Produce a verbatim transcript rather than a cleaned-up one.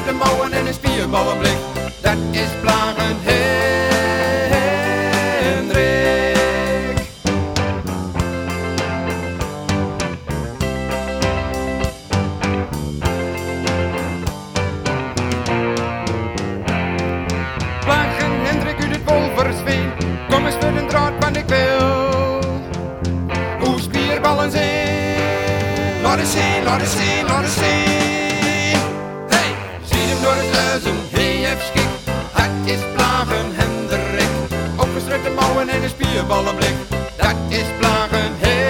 Opgeschrukte mouwen en een spierballenblik. Dat is Plagen Hendrik. Plagen Hendrik uit het Wolversveen. Kom eens voor een draad, want ik wil hoe spierballen zijn. Laat eens zien, laat eens zien, laat eens zien. Hey, zie hem door het huizen, hij heeft schik. Het is Plagen Hendrik. Opgestrukte mouwen en een spierballenblik. Dat is Plagen Hendrik.